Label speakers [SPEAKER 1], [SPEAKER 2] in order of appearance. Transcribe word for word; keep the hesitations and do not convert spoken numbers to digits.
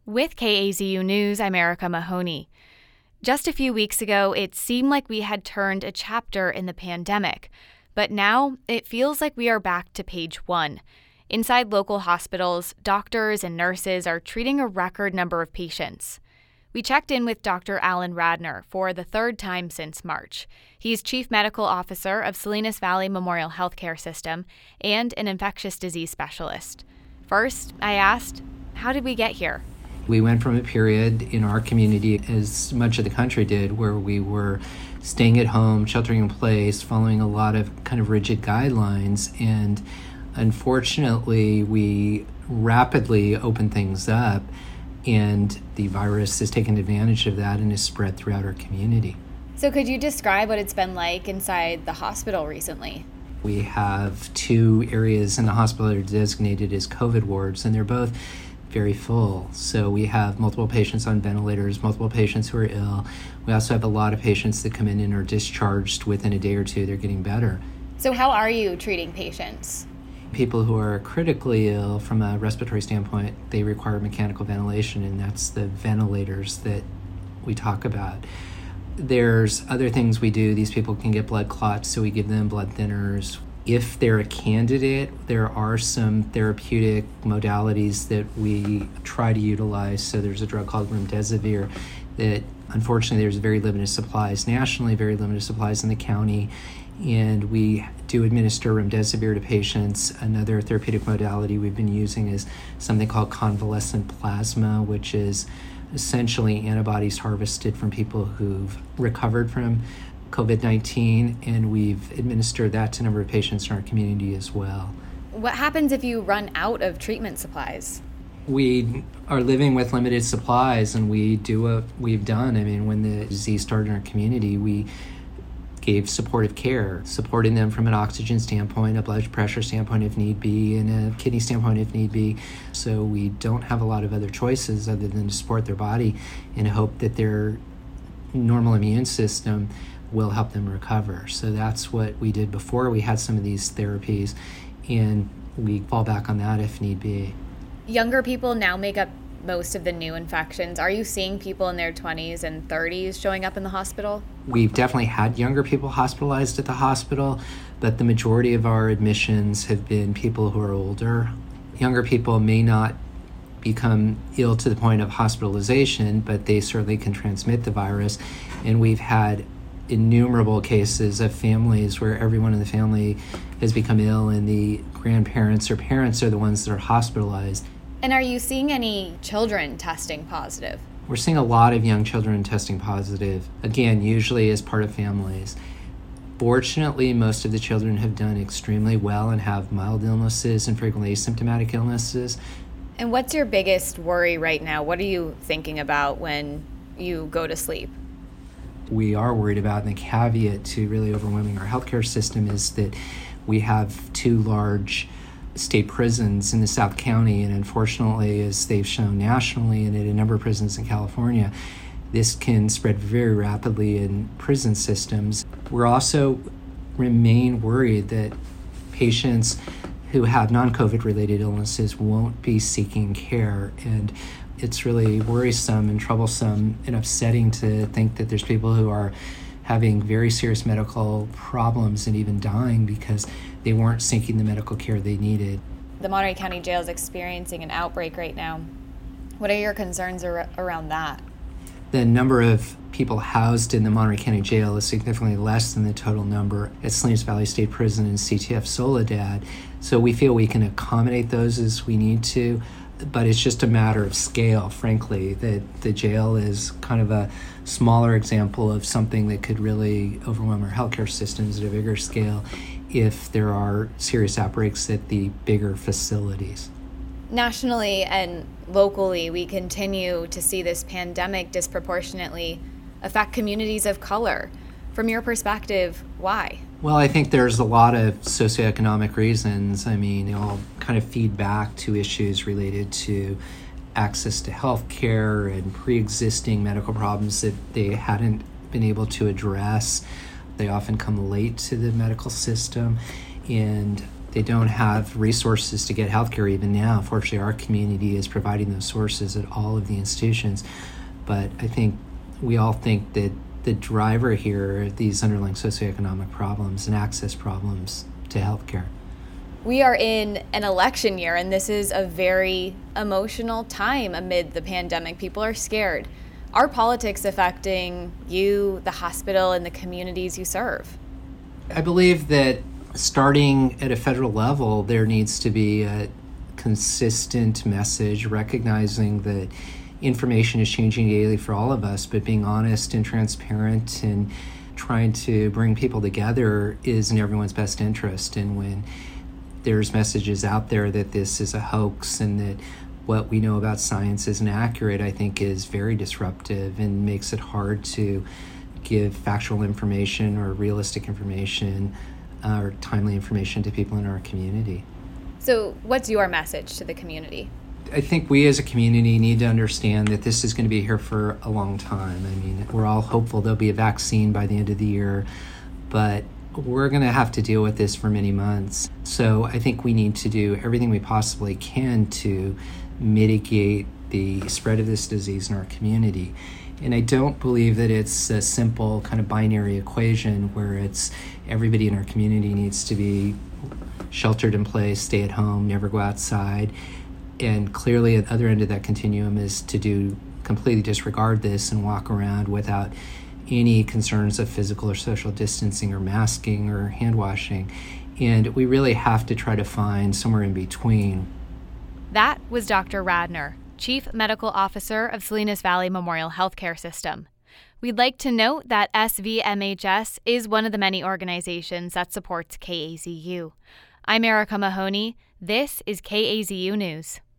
[SPEAKER 1] With K A Z U News, I'm Erica Mahoney. Just a few weeks ago, it seemed like we had turned a chapter in the pandemic, but now it feels like we are back to page one. Inside local hospitals, doctors and nurses are treating a record number of patients. We checked in with Doctor Alan Radner for the third time since March. He's Chief Medical Officer of Salinas Valley Memorial Healthcare System and an infectious disease specialist. First, I asked, how did we get here?
[SPEAKER 2] We went from a period in our community, as much of the country did, where we were staying at home, sheltering in place, following a lot of kind of rigid guidelines. And unfortunately, we rapidly opened things up, and the virus has taken advantage of that and has spread throughout our community.
[SPEAKER 1] So could you describe what it's been like inside the hospital recently?
[SPEAKER 2] We have two areas in the hospital that are designated as COVID wards, and they're both very full. So we have multiple patients on ventilators, multiple patients who are ill. We also have a lot of patients that come in and are discharged within a day or two. They're getting better.
[SPEAKER 1] So how are you treating patients?
[SPEAKER 2] People who are critically ill from a respiratory standpoint, they require mechanical ventilation, and that's the ventilators that we talk about. There's other things we do. These people can get blood clots, so we give them blood thinners. If they're a candidate, there are some therapeutic modalities that we try to utilize. So there's a drug called remdesivir that, unfortunately, there's very limited supplies nationally, very limited supplies in the county, and we do administer remdesivir to patients. Another therapeutic modality we've been using is something called convalescent plasma, which is essentially antibodies harvested from people who've recovered from COVID nineteen, and we've administered that to a number of patients in our community as well.
[SPEAKER 1] What happens if you run out of treatment supplies?
[SPEAKER 2] We are living with limited supplies, and we do what we've done. I mean, when the disease started in our community, we gave supportive care, supporting them from an oxygen standpoint, a blood pressure standpoint if need be, and a kidney standpoint if need be. So we don't have a lot of other choices other than to support their body and hope that their normal immune system will help them recover. So that's what we did before we had some of these therapies, and we fall back on that if need be.
[SPEAKER 1] Younger people now make up most of the new infections. Are you seeing people in their twenties and thirties showing up in the hospital?
[SPEAKER 2] We've definitely had younger people hospitalized at the hospital, but the majority of our admissions have been people who are older. Younger people may not become ill to the point of hospitalization, but they certainly can transmit the virus. And we've had innumerable cases of families where everyone in the family has become ill and the grandparents or parents are the ones that are hospitalized.
[SPEAKER 1] And are you seeing any children testing positive?
[SPEAKER 2] We're seeing a lot of young children testing positive, again, usually as part of families. Fortunately, most of the children have done extremely well and have mild illnesses and frequently asymptomatic illnesses.
[SPEAKER 1] And what's your biggest worry right now? What are you thinking about when you go to sleep?
[SPEAKER 2] We are worried about, and the caveat to really overwhelming our healthcare system is that we have two large state prisons in the South County, and unfortunately, as they've shown nationally and at a number of prisons in California, this can spread very rapidly in prison systems. We're also remain worried that patients who have non-COVID related illnesses won't be seeking care, and it's really worrisome and troublesome and upsetting to think that there's people who are having very serious medical problems and even dying because they weren't seeking the medical care they needed.
[SPEAKER 1] The Monterey County Jail is experiencing an outbreak right now. What are your concerns ar- around that?
[SPEAKER 2] The number of people housed in the Monterey County Jail is significantly less than the total number at Salinas Valley State Prison and C T F Soledad. So we feel we can accommodate those as we need to, but it's just a matter of scale, frankly, that the jail is kind of a smaller example of something that could really overwhelm our healthcare systems at a bigger scale if there are serious outbreaks at the bigger facilities.
[SPEAKER 1] Nationally and locally, we continue to see this pandemic disproportionately affect communities of color. From your perspective, why?
[SPEAKER 2] Well, I think there's a lot of socioeconomic reasons. I mean, they all kind of feed back to issues related to access to health care and pre-existing medical problems that they hadn't been able to address. They often come late to the medical system, and They don't have resources to get healthcare even now. Fortunately, our community is providing those sources at all of the institutions. But I think we all think that the driver here are these underlying socioeconomic problems and access problems to healthcare.
[SPEAKER 1] We are in an election year, and this is a very emotional time amid the pandemic. People are scared. Are politics affecting you, the hospital, and the communities you serve?
[SPEAKER 2] I believe that starting at a federal level, there needs to be a consistent message recognizing that information is changing daily for all of us, but being honest and transparent and trying to bring people together is in everyone's best interest. And when there's messages out there that this is a hoax and that what we know about science isn't accurate, I think is very disruptive and makes it hard to give factual information or realistic information uh, or timely information to people in our community.
[SPEAKER 1] So what's your message to the community?
[SPEAKER 2] I think we as a community need to understand that this is going to be here for a long time. I mean, we're all hopeful there'll be a vaccine by the end of the year, but we're going to have to deal with this for many months. So I think we need to do everything we possibly can to mitigate the spread of this disease in our community. And I don't believe that it's a simple kind of binary equation where it's everybody in our community needs to be sheltered in place, stay at home, never go outside. And clearly at the other end of that continuum is to do completely disregard this and walk around without any concerns of physical or social distancing or masking or hand washing. And we really have to try to find somewhere in between.
[SPEAKER 1] That was Doctor Radner, Chief Medical Officer of Salinas Valley Memorial Healthcare System. We'd like to note that S V M H S is one of the many organizations that supports K A Z U. I'm Erica Mahoney. This is K A Z U News.